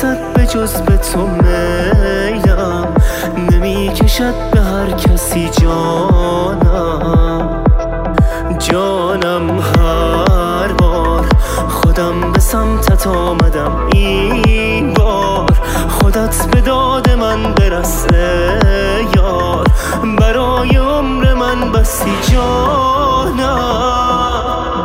میرسد به جز به تو میلم، نمیکشد به هر کسی جانم هر بار خودم به سمتت آمدم، این بار خودت به داد من برسه یار، برای عمر من بسی جانم.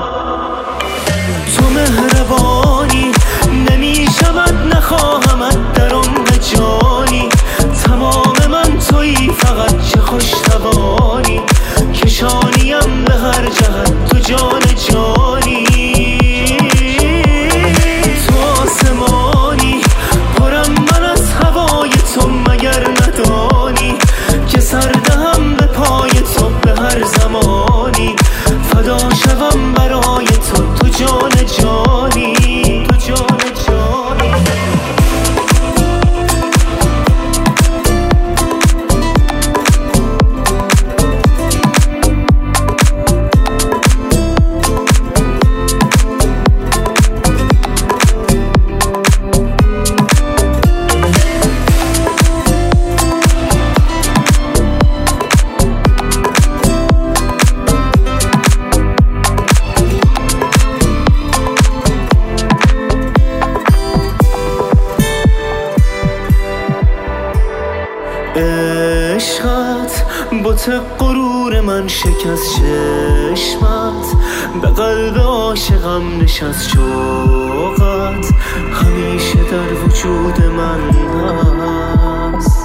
تو مهربانی نمی شود نخواهمت در عمق جانی، تمام من تویی فقط چه خوش توانی، کشانیم به هر جهت تو جان جانی. تو آسمانی پرم من از هوای تو مگر ندانی، که سر دهم به پای تو به هر زمانی، فدا شوم برای تو تو جان جانی، تو جان جانی. عشقت بت غرور من شکست، چشمت به قلب عاشقم نشست، شوقت همیشه در وجود من هست،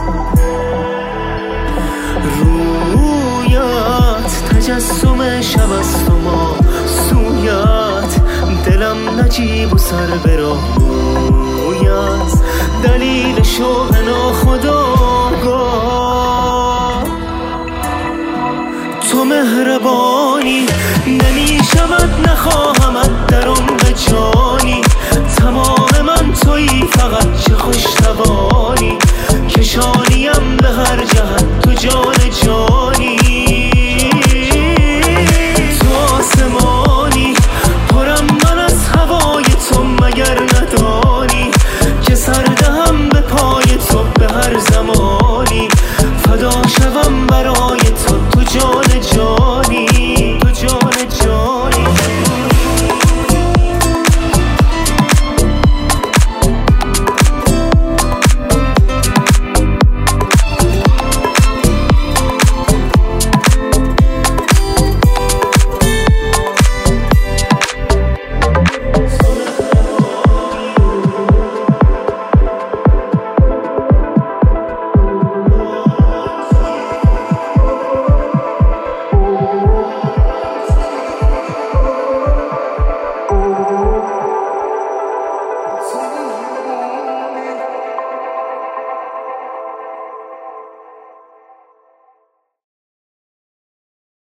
رویت تجسم شب است و ما سویت، دلم نجیب و سر به راهویت، دلیل شوق ناخودآگاه. تو مهربانی نمی شود نخواهمت در عمق جانی، تمام من تویی فقط چه خوش توانی، کشانیم به هر جهت تو جان جانی. تو آسمانی پرم من از هوای تو مگر ندانی، که سر دهم به پای تو به هر زمانی، فدا شوم برای تو